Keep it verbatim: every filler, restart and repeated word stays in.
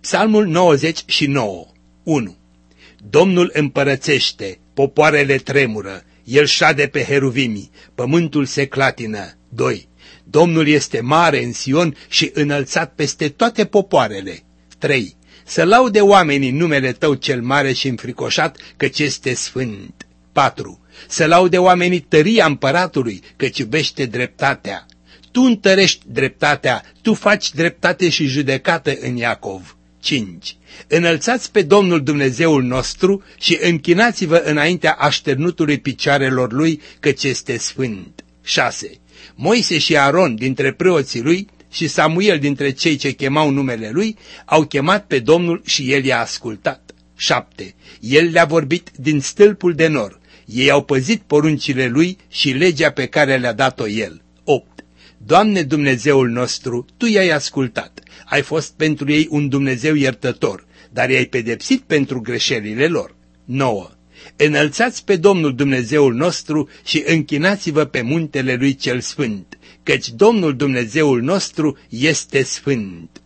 Psalmul nouăzeci și nouă, unu. Domnul împărățește, popoarele tremură, el șade pe heruvimi, pământul se clatină. doi. Domnul este mare în Sion și înălțat peste toate popoarele. trei. Să laude oamenii numele tău cel mare și înfricoșat, căci este sfânt. patru. Să laude oamenii tăria împăratului, căci iubește dreptatea. Tu întărești dreptatea, tu faci dreptate și judecată în Iacov. cinci. Înălțați pe Domnul Dumnezeul nostru și închinați-vă înaintea așternutului picioarelor lui, căci este sfânt. șase. Moise și Aron dintre preoții lui și Samuel dintre cei ce chemau numele lui au chemat pe Domnul și el i-a ascultat. șapte. El le-a vorbit din stâlpul de nor. Ei au păzit poruncile lui și legea pe care le-a dat-o el. opt. Doamne Dumnezeul nostru, Tu i-ai ascultat. Ai fost pentru ei un Dumnezeu iertător, dar i-ai pedepsit pentru greșelile lor. nouă. Înălțați pe Domnul Dumnezeul nostru și închinați-vă pe muntele lui cel sfânt, căci Domnul Dumnezeul nostru este sfânt.